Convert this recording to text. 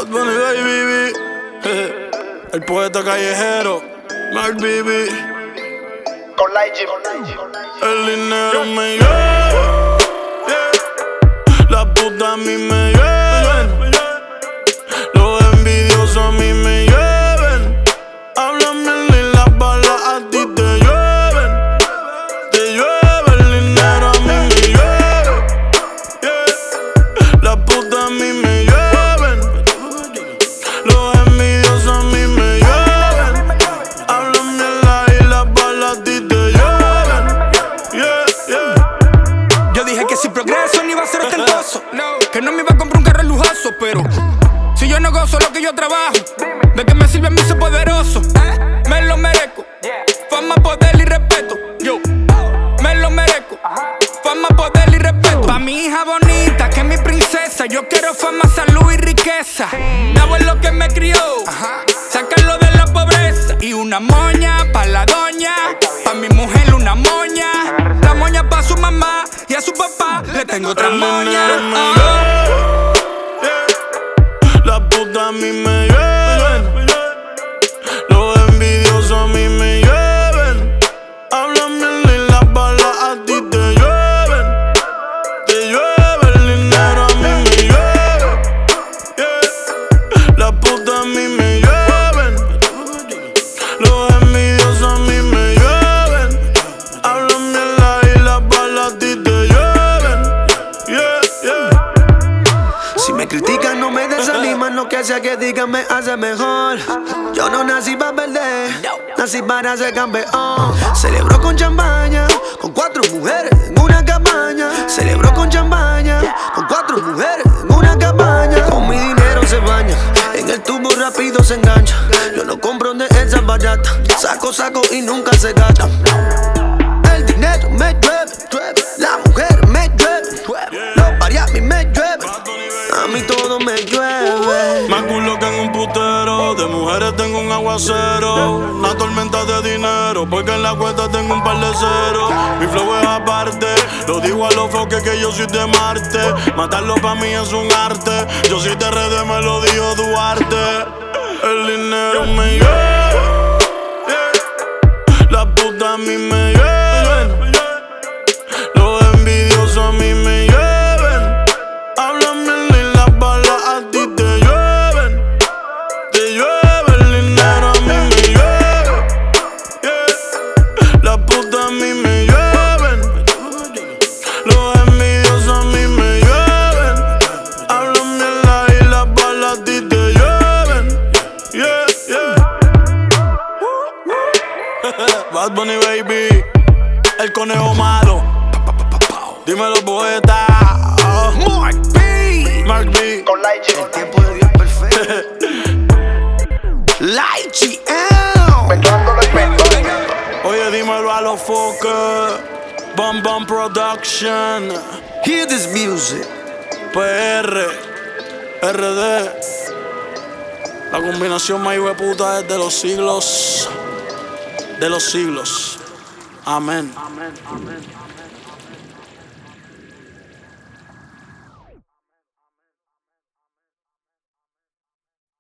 Bad Bunny, baby. El poeta callejero, Mark Bibi. Con Laiji. El dinero me lleva, la puta a mí me llevan, los envidiosos a mí me llevan. Hablan bien y las balas a ti te llueven. Te llueve el dinero, a mí me llueve, la puta a mí me llevan, los envidiosos a mí me llevan. Hablan bien y las balas a ti te llueven. Yo dije que sin progreso ni iba a ser ostentoso, que no me iba a comprar un carro lujoso, pero si yo no gozo lo que yo trabajo, ¿de qué me sirve a mí ser poderoso? Me lo merezco, fama, poder y respeto. Yo me lo merezco, fama, poder y respeto. Pa' mi hija bonita, que es mi princesa, yo quiero fama, salud y riqueza. Mi abuelo que me crió, sacarlo de la pobreza. Y una moña pa' la doña, pa' mi mujer una moña. La moña pa' su mamá y a su papá le tengo otra moña. La puta a mí me llevan, los envidiosos a mí me llevan. Hablan bien y las balas a ti te llueven. Te llueve el dinero, a mí me llueve, la puta a mí me llevan, los envidiosos a mí me llevan. Hablan bien y las balas a ti te llueven. Si me critican no me desaniman, lo que sea que digan me hace mejor. Yo no nací para perder, nací para ser campeón. Celebro con champaña, con 4 mujeres en una cabaña. Celebro con champaña, con 4 mujeres en una cabaña. Con mi dinero se baña, en el tubo rápido se engancha. Yo no compro de esas baratas, saco y nunca se gasta. El dinero me llueve, la mujer me llueve, los pariamis me llueven, a mí todo me llueve. Más culo que en un putero, de mujeres tengo un aguacero. Una tormenta de dinero, porque en la cuenta tengo un par de ceros. Mi flow es aparte, lo digo a los foques que yo soy de Marte. Matarlo pa' mí es un arte, yo soy de RD, me lo dijo Duarte. El dinero me lleva, la puta a mí me llevan, los envidiosos a mí me llevan. Hablan bien y las balas a ti te llueven. Te llueve el dinero, a mí me llueve, la puta a mí me llevan, los envidiosos a mí me llevan. Hablan bien y las balas a ti te llueven. Bad Bunny, baby, el conejo malo. Dímelo, poeta. Mark B. Con Laiji. El tiempo de Dios perfecto. Laiji, Mezclando los inventos. Oye, dímelo a los foques. Bum Bum Production. hear this music. PR, RD. La combinación más hijueputa es de los siglos. De los siglos. Amén.